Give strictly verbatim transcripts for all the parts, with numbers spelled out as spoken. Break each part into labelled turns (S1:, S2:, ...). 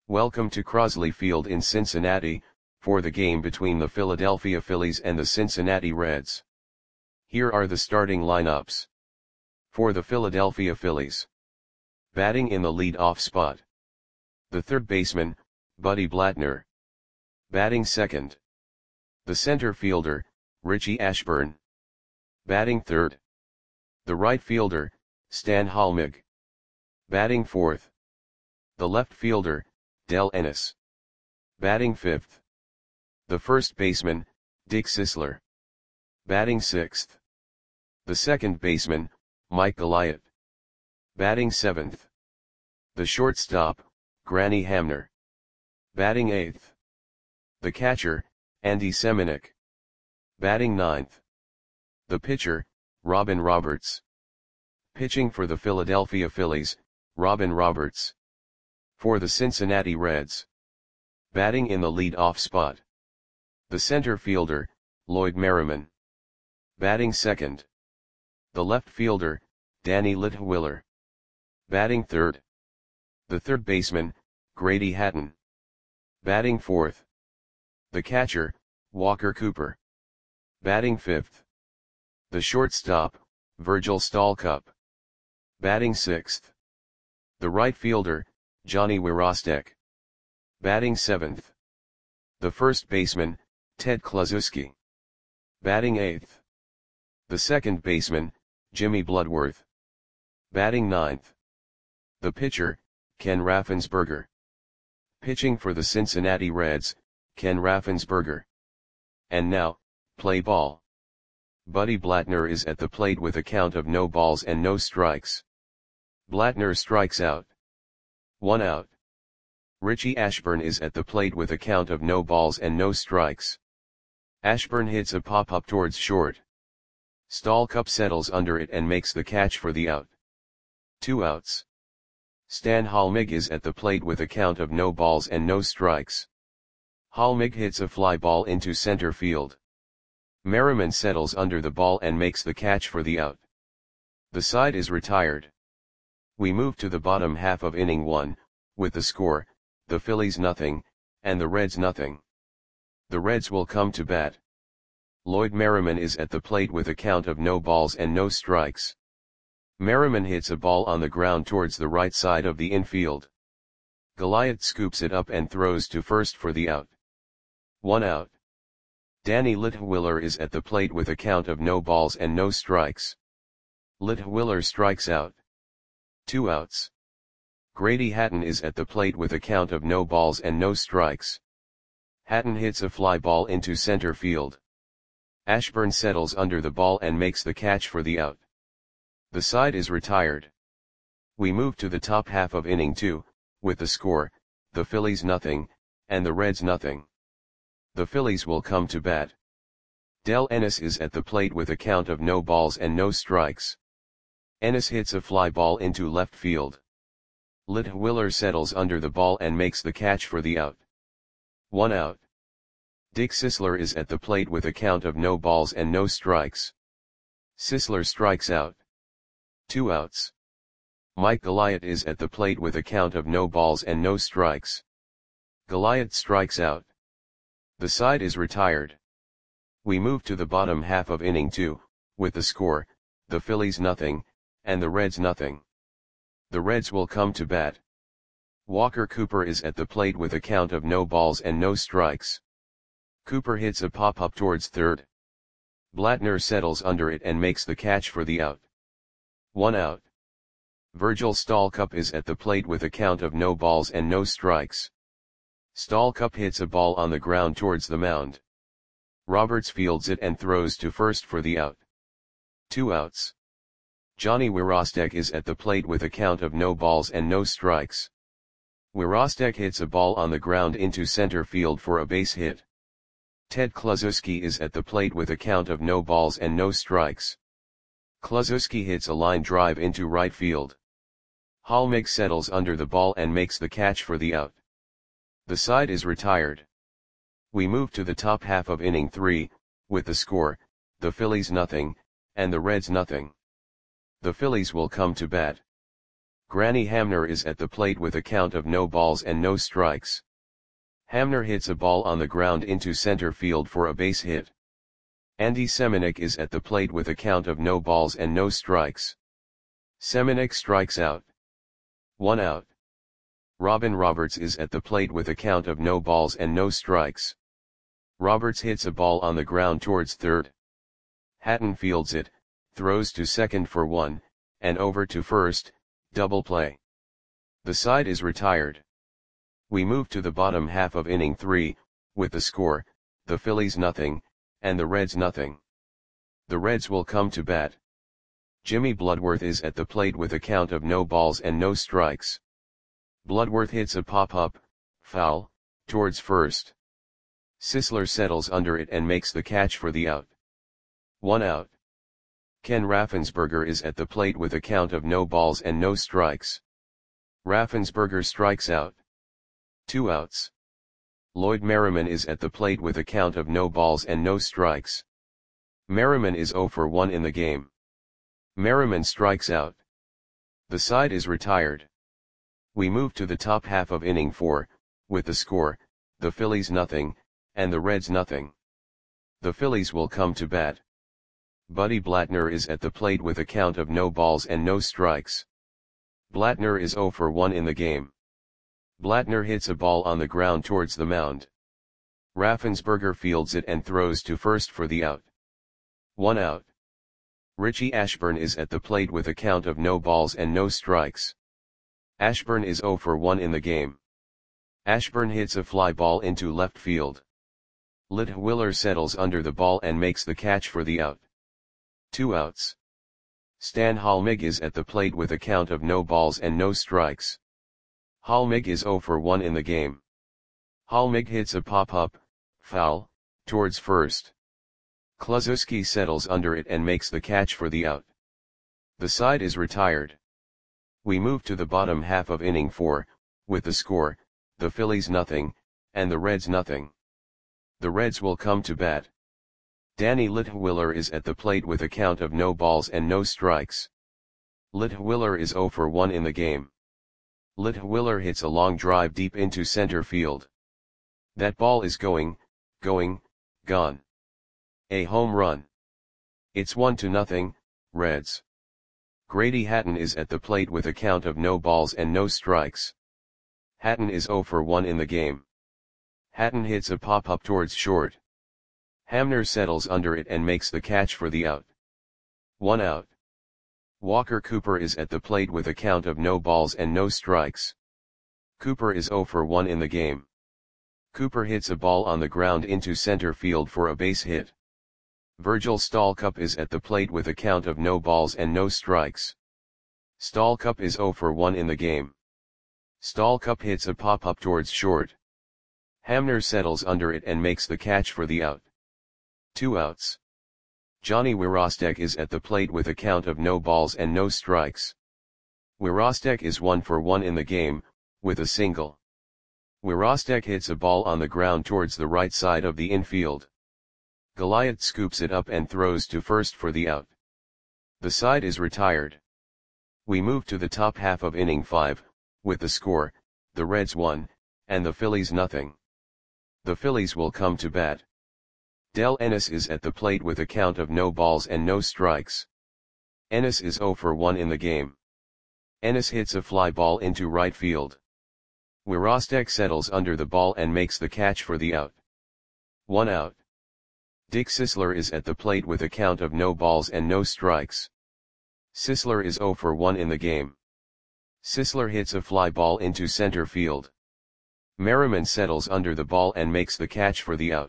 S1: Welcome to Crosley Field in Cincinnati, for the game between the Philadelphia Phillies and the Cincinnati Reds. Here are the starting lineups. For the Philadelphia Phillies. Batting in the lead-off spot. The third baseman, Buddy Blattner. Batting second. The center fielder, Richie Ashburn. Batting third. The right fielder, Stan Halmig. Batting fourth. The left fielder, Del Ennis. Batting fifth. The first baseman, Dick Sisler. Batting sixth. The second baseman, Mike Goliath. Batting seventh. The shortstop, Granny Hamner. Batting eighth. The catcher, Andy Semenuk. Batting ninth. The pitcher, Robin Roberts. Pitching for the Philadelphia Phillies, Robin Roberts. For the Cincinnati Reds. Batting in the lead-off spot. The center fielder, Lloyd Merriman. Batting second. The left fielder, Danny Litwiller. Batting third. The third baseman, Grady Hatton. Batting fourth. The catcher, Walker Cooper. Batting fifth. The shortstop, Virgil Stalcup. Batting sixth. The right fielder, Johnny Wirostek. Batting seventh. The first baseman, Ted Kluszewski. Batting eighth. The second baseman, Jimmy Bloodworth. Batting ninth. The pitcher, Ken Raffensperger. Pitching for the Cincinnati Reds, Ken Raffensperger. And now, play ball. Buddy Blattner is at the plate with a count of no balls and no strikes. Blattner strikes out. One out. Richie Ashburn is at the plate with a count of no balls and no strikes. Ashburn hits a pop-up towards short. Stalcup settles under it and makes the catch for the out. Two outs. Stan Halmig is at the plate with a count of no balls and no strikes. Halmig hits a fly ball into center field. Merriman settles under the ball and makes the catch for the out. The side is retired. We move to the bottom half of inning one, with the score, the Phillies nothing, and the Reds nothing. The Reds will come to bat. Lloyd Merriman is at the plate with a count of no balls and no strikes. Merriman hits a ball on the ground towards the right side of the infield. Goliath scoops it up and throws to first for the out. One out. Danny Litwiller is at the plate with a count of no balls and no strikes. Litwiller strikes out. Two outs. Grady Hatton is at the plate with a count of no balls and no strikes. Hatton hits a fly ball into center field. Ashburn settles under the ball and makes the catch for the out. The side is retired. We move to the top half of inning two, with the score, the Phillies nothing, and the Reds nothing. The Phillies will come to bat. Del Ennis is at the plate with a count of no balls and no strikes. Ennis hits a fly ball into left field. Litwiller settles under the ball and makes the catch for the out. One out. Dick Sisler is at the plate with a count of no balls and no strikes. Sisler strikes out. Two outs. Mike Goliath is at the plate with a count of no balls and no strikes. Goliath strikes out. The side is retired. We move to the bottom half of inning two, with the score, the Phillies nothing, and the Reds nothing. The Reds will come to bat. Walker Cooper is at the plate with a count of no balls and no strikes. Cooper hits a pop-up towards third. Blattner settles under it and makes the catch for the out. One out. Virgil Stalcup is at the plate with a count of no balls and no strikes. Stalcup hits a ball on the ground towards the mound. Roberts fields it and throws to first for the out. Two outs. Johnny Wirostek is at the plate with a count of no balls and no strikes. Wirostek hits a ball on the ground into center field for a base hit. Ted Kluszewski is at the plate with a count of no balls and no strikes. Kluszewski hits a line drive into right field. Halmig settles under the ball and makes the catch for the out. The side is retired. We move to the top half of inning three, with the score, the Phillies nothing, and the Reds nothing. The Phillies will come to bat. Granny Hamner is at the plate with a count of no balls and no strikes. Hamner hits a ball on the ground into center field for a base hit. Andy Semenuk is at the plate with a count of no balls and no strikes. Semenuk strikes out. One out. Robin Roberts is at the plate with a count of no balls and no strikes. Roberts hits a ball on the ground towards third. Hatton fields it, throws to second for one, and over to first, double play. The side is retired. We move to the bottom half of inning three, with the score, the Phillies nothing, and the Reds nothing. The Reds will come to bat. Jimmy Bloodworth is at the plate with a count of no balls and no strikes. Bloodworth hits a pop-up, foul, towards first. Sisler settles under it and makes the catch for the out. One out. Ken Raffensperger is at the plate with a count of no balls and no strikes. Raffensperger strikes out. Two outs. Lloyd Merriman is at the plate with a count of no balls and no strikes. Merriman is oh for one in the game. Merriman strikes out. The side is retired. We move to the top half of inning four, with the score, the Phillies nothing, and the Reds nothing. The Phillies will come to bat. Buddy Blattner is at the plate with a count of no balls and no strikes. Blattner is oh for one in the game. Blattner hits a ball on the ground towards the mound. Raffensperger fields it and throws to first for the out. One out. Richie Ashburn is at the plate with a count of no balls and no strikes. Ashburn is oh for one in the game. Ashburn hits a fly ball into left field. Litwiller settles under the ball and makes the catch for the out. Two outs. Stan Halmig is at the plate with a count of no balls and no strikes. Halmig is oh for one in the game. Halmig hits a pop-up, foul, towards first. Kluszewski settles under it and makes the catch for the out. The side is retired. We move to the bottom half of inning four, with the score, the Phillies nothing, and the Reds nothing. The Reds will come to bat. Danny Litwiller is at the plate with a count of no balls and no strikes. Litwiller is oh for one in the game. Litwiller hits a long drive deep into center field. That ball is going, going, gone. A home run. It's one to nothing, Reds. Grady Hatton is at the plate with a count of no balls and no strikes. Hatton is oh for one in the game. Hatton hits a pop-up towards short. Hamner settles under it and makes the catch for the out. One out. Walker Cooper is at the plate with a count of no balls and no strikes. Cooper is oh for one in the game. Cooper hits a ball on the ground into center field for a base hit. Virgil Stallcup is at the plate with a count of no balls and no strikes. Stallcup is oh for one in the game. Stallcup hits a pop-up towards short. Hamner settles under it and makes the catch for the out. Two outs. Johnny Wirostek is at the plate with a count of no balls and no strikes. Wirostek is one for one in the game, with a single. Wirostek hits a ball on the ground towards the right side of the infield. Goliath scoops it up and throws to first for the out. The side is retired. We move to the top half of inning five, with the score, the Reds one, and the Phillies nothing. The Phillies will come to bat. Del Ennis is at the plate with a count of no balls and no strikes. Ennis is oh for one in the game. Ennis hits a fly ball into right field. Wirostek settles under the ball and makes the catch for the out. One out. Dick Sisler is at the plate with a count of no balls and no strikes. Sisler is oh for one in the game. Sisler hits a fly ball into center field. Merriman settles under the ball and makes the catch for the out.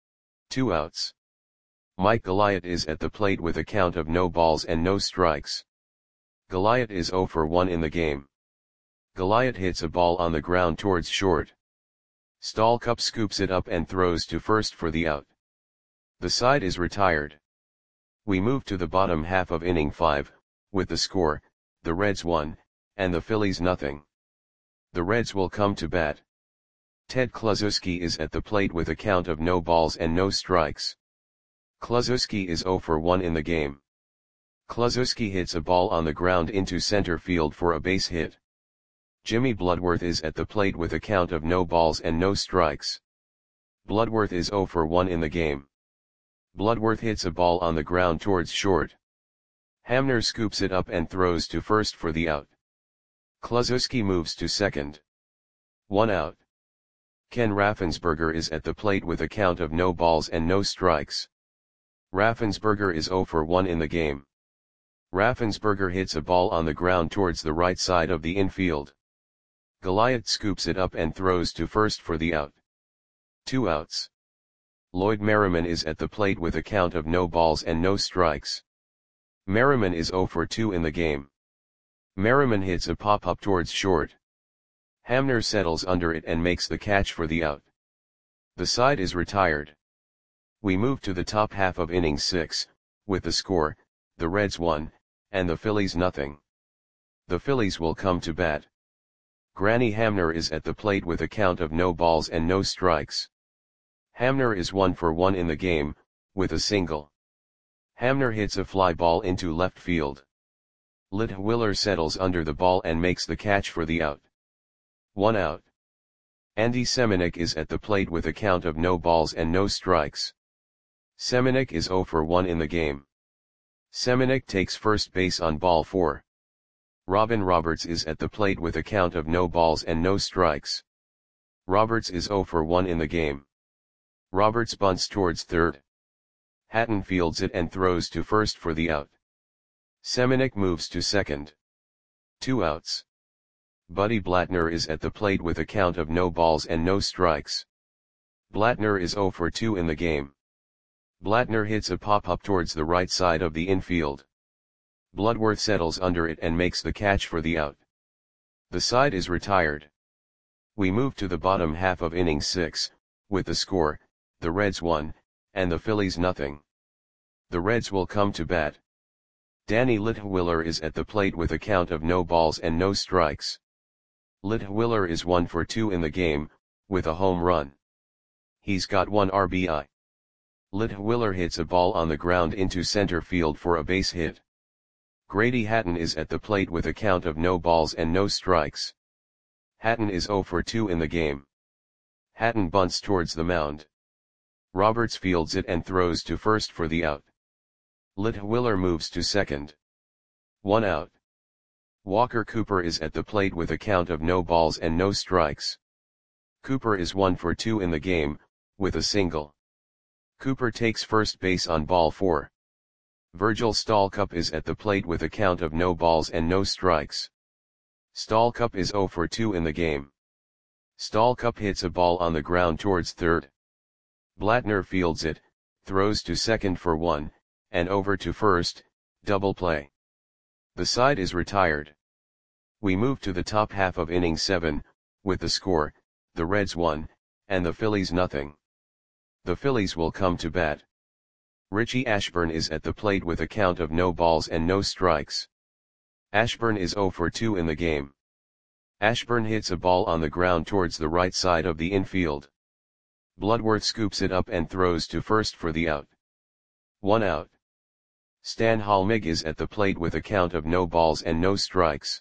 S1: Two outs. Mike Goliath is at the plate with a count of no balls and no strikes. Goliath is oh for one in the game. Goliath hits a ball on the ground towards short. Stallcup scoops it up and throws to first for the out. The side is retired. We move to the bottom half of inning five, with the score, the Reds one, and the Phillies nothing. The Reds will come to bat. Ted Kluszewski is at the plate with a count of no balls and no strikes. Kluszewski is oh for one in the game. Kluszewski hits a ball on the ground into center field for a base hit. Jimmy Bloodworth is at the plate with a count of no balls and no strikes. Bloodworth is zero for one in the game. Bloodworth hits a ball on the ground towards short. Hamner scoops it up and throws to first for the out. Kluszewski moves to second. One out. Ken Raffensperger is at the plate with a count of no balls and no strikes. Raffensperger is zero for one in the game. Raffensperger hits a ball on the ground towards the right side of the infield. Goliath scoops it up and throws to first for the out. Two outs. Lloyd Merriman is at the plate with a count of no balls and no strikes. Merriman is zero for two in the game. Merriman hits a pop-up towards short. Hamner settles under it and makes the catch for the out. The side is retired. We move to the top half of inning six, with the score, the Reds one, and the Phillies nothing. The Phillies will come to bat. Granny Hamner is at the plate with a count of no balls and no strikes. Hamner is one for one in the game, with a single. Hamner hits a fly ball into left field. Litwiller settles under the ball and makes the catch for the out. One out. Andy Semenuk is at the plate with a count of no balls and no strikes. Semenuk is zero for one in the game. Semenuk takes first base on ball four. Robin Roberts is at the plate with a count of no balls and no strikes. Roberts is zero for one in the game. Roberts bunts towards third. Hatton fields it and throws to first for the out. Semenuk moves to second. Two outs. Buddy Blattner is at the plate with a count of no balls and no strikes. Blattner is zero for two in the game. Blattner hits a pop-up towards the right side of the infield. Bloodworth settles under it and makes the catch for the out. The side is retired. We move to the bottom half of inning six, with the score, the Reds one, and the Phillies nothing. The Reds will come to bat. Danny Litwiller is at the plate with a count of no balls and no strikes. Litwiller is one for two in the game, with a home run. He's got one R B I. Litwiller hits a ball on the ground into center field for a base hit. Grady Hatton is at the plate with a count of no balls and no strikes. Hatton is zero for two in the game. Hatton bunts towards the mound. Roberts fields it and throws to first for the out. Litwiller moves to second. One out. Walker Cooper is at the plate with a count of no balls and no strikes. Cooper is one for two in the game, with a single. Cooper takes first base on ball four. Virgil Stallcup is at the plate with a count of no balls and no strikes. Stallcup is zero for two in the game. Stallcup hits a ball on the ground towards third. Blattner fields it, throws to second for one, and over to first, double play. The side is retired. We move to the top half of inning seven, with the score, the Reds one, and the Phillies nothing. The Phillies will come to bat. Richie Ashburn is at the plate with a count of no balls and no strikes. Ashburn is zero for two in the game. Ashburn hits a ball on the ground towards the right side of the infield. Bloodworth scoops it up and throws to first for the out. One out. Stan Halmig is at the plate with a count of no balls and no strikes.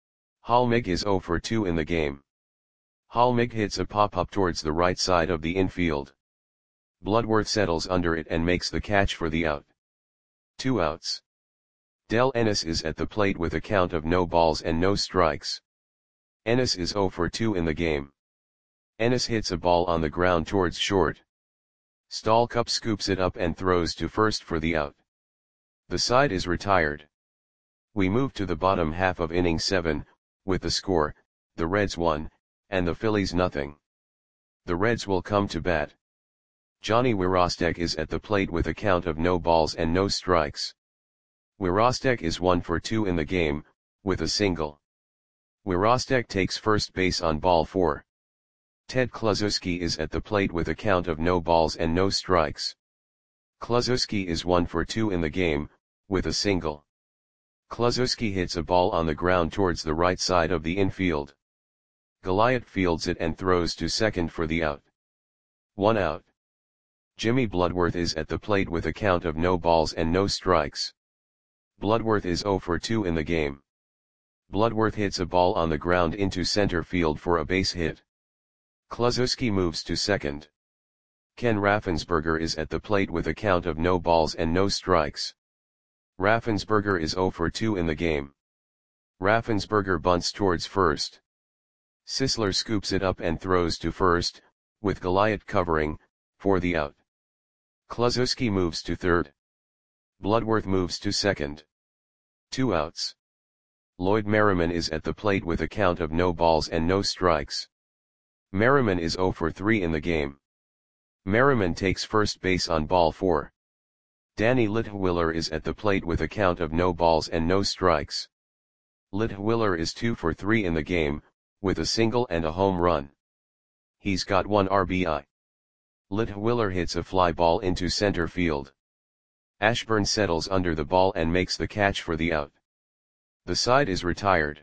S1: Halmig is zero for two in the game. Halmig hits a pop-up towards the right side of the infield. Bloodworth settles under it and makes the catch for the out. Two outs. Del Ennis is at the plate with a count of no balls and no strikes. Ennis is zero for two in the game. Ennis hits a ball on the ground towards short. Stallcup scoops it up and throws to first for the out. The side is retired. We move to the bottom half of inning seven, with the score, the Reds one, and the Phillies nothing. The Reds will come to bat. Johnny Wirostek is at the plate with a count of no balls and no strikes. Wirostek is one for two in the game, with a single. Wirostek takes first base on ball four. Ted Kluszewski is at the plate with a count of no balls and no strikes. Kluszewski is one for two in the game, with a single. Kluszewski hits a ball on the ground towards the right side of the infield. Goliath fields it and throws to second for the out. One out. Jimmy Bloodworth is at the plate with a count of no balls and no strikes. Bloodworth is zero for two in the game. Bloodworth hits a ball on the ground into center field for a base hit. Kluszewski moves to second. Ken Raffensperger is at the plate with a count of no balls and no strikes. Raffensperger is zero for two in the game. Raffensperger bunts towards first. Sisler scoops it up and throws to first, with Goliath covering, for the out. Kluszewski moves to third. Bloodworth moves to second. Two outs. Lloyd Merriman is at the plate with a count of no balls and no strikes. Merriman is zero for three in the game. Merriman takes first base on ball four. Danny Litwiller is at the plate with a count of no balls and no strikes. Litwiller is two for three in the game, with a single and a home run. He's got one R B I. Litwiller hits a fly ball into center field. Ashburn settles under the ball and makes the catch for the out. The side is retired.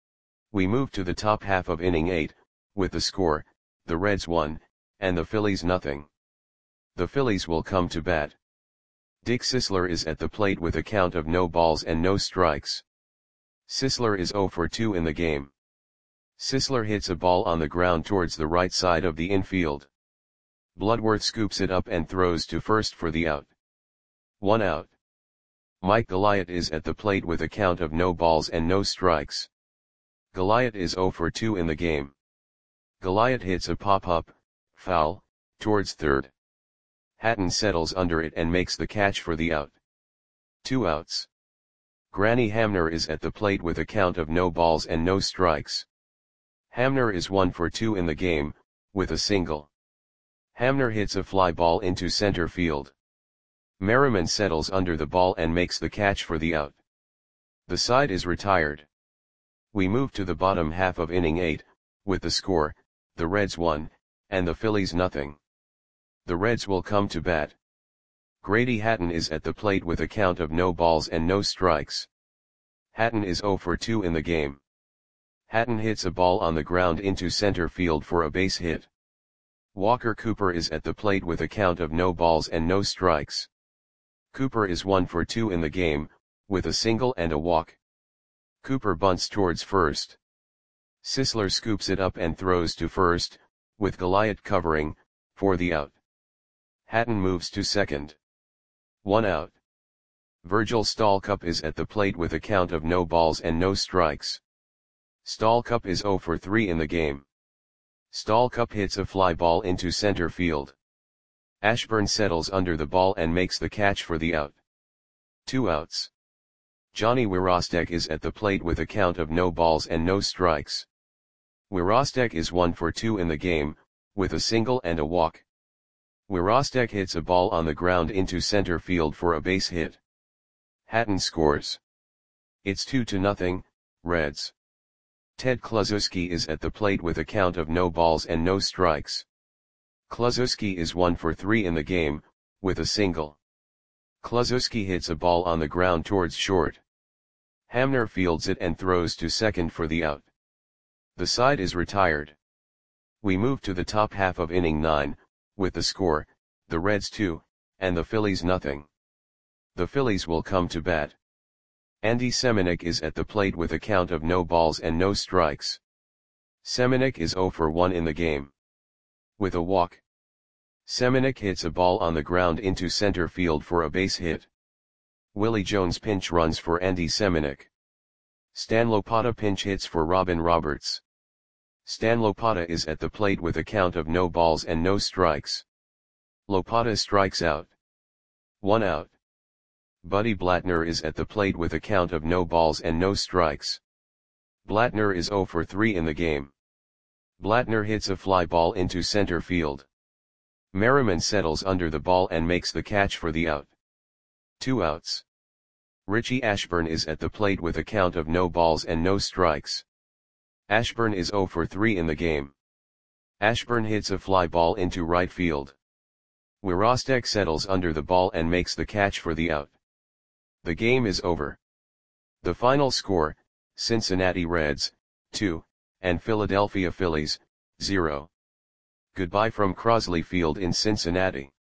S1: We move to the top half of inning eight, with the score, the Reds one, and the Phillies nothing. The Phillies will come to bat. Dick Sisler is at the plate with a count of no balls and no strikes. Sisler is zero for two in the game. Sisler hits a ball on the ground towards the right side of the infield. Bloodworth scoops it up and throws to first for the out. One out. Mike Goliath is at the plate with a count of no balls and no strikes. Goliath is zero for two in the game. Goliath hits a pop-up, foul, towards third. Hatton settles under it and makes the catch for the out. Two outs. Granny Hamner is at the plate with a count of no balls and no strikes. Hamner is one for two in the game, with a single. Hamner hits a fly ball into center field. Merriman settles under the ball and makes the catch for the out. The side is retired. We move to the bottom half of inning eight, with the score, the Reds one, and the Phillies nothing. The Reds will come to bat. Grady Hatton is at the plate with a count of no balls and no strikes. Hatton is zero for two in the game. Hatton hits a ball on the ground into center field for a base hit. Walker Cooper is at the plate with a count of no balls and no strikes. Cooper is one for two in the game, with a single and a walk. Cooper bunts towards first. Sisler scoops it up and throws to first, with Goliath covering, for the out. Hatton moves to second. One out. Virgil Stallcup is at the plate with a count of no balls and no strikes. Stallcup is zero for three in the game. Stallcup hits a fly ball into center field. Ashburn settles under the ball and makes the catch for the out. Two outs. Johnny Wirostek is at the plate with a count of no balls and no strikes. Wirostek is one for two in the game, with a single and a walk. Wirostek hits a ball on the ground into center field for a base hit. Hatton scores. It's two to nothing, Reds. Ted Kluszewski is at the plate with a count of no balls and no strikes. Kluszewski is one for three in the game, with a single. Kluszewski hits a ball on the ground towards short. Hamner fields it and throws to second for the out. The side is retired. We move to the top half of inning nine, with the score, the Reds two, and the Phillies nothing. The Phillies will come to bat. Andy Semenuk is at the plate with a count of no balls and no strikes. Semenuk is zero for one in the game. With a walk. Semenuk hits a ball on the ground into center field for a base hit. Willie Jones pinch runs for Andy Semenuk. Stan Lopata pinch hits for Robin Roberts. Stan Lopata is at the plate with a count of no balls and no strikes. Lopata strikes out. One out. Buddy Blattner is at the plate with a count of no balls and no strikes. Blattner is zero for three in the game. Blattner hits a fly ball into center field. Merriman settles under the ball and makes the catch for the out. Two outs. Richie Ashburn is at the plate with a count of no balls and no strikes. Ashburn is zero for three in the game. Ashburn hits a fly ball into right field. Wirostek settles under the ball and makes the catch for the out. The game is over. The final score, Cincinnati Reds, two, and Philadelphia Phillies, zero. Goodbye from Crosley Field in Cincinnati.